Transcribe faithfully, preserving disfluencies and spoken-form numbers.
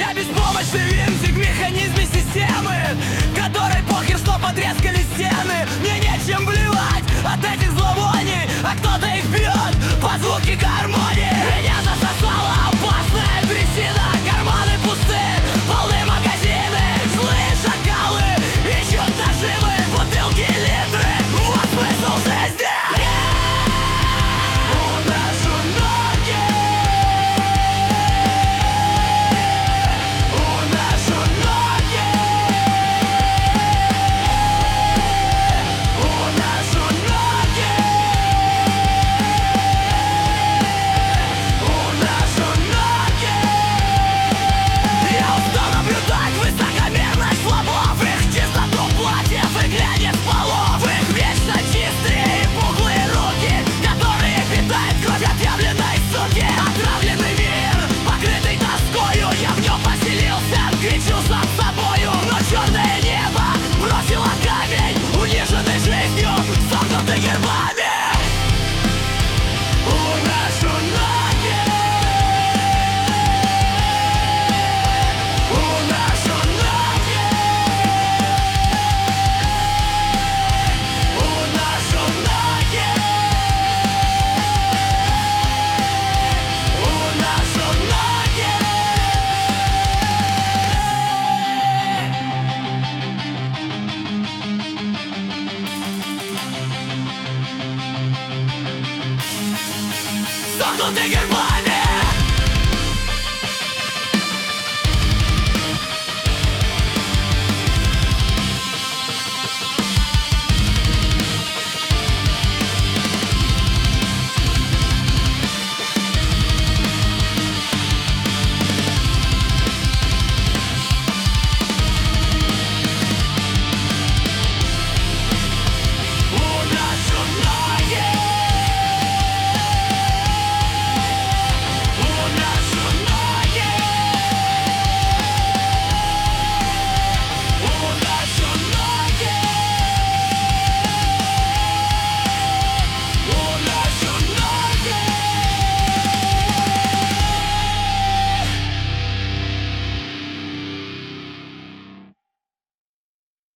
Я беспомощный винтик в механизме системы, которой похер, что потрескали стены. Мне нечем блевать от этих зловоний, а кто-то их бьет под звуки гармонии. Меня засосала опасная трясина, карманы пусты, полны магазины. Злые шакалы ищут наживы, бутылки, литры. Вот смысл жизни. Уношу ноги, уношу ноги, уношу ноги, уношу ноги. Я устал наблюдать высокомерность слабов, их чистоту платьев и глянец полов, их вечно чистые и пухлые руки, которые питают кровь отъявленной суки. Отравленный мир, покрытый тоскою, я в нем поселился, кричу сам с собою. Но черное небо бросило камень, униженный жизнью, согнутый гербами. Уношу ноги, уношу ноги, уношу ноги, уношу ноги. Согнутый гербами.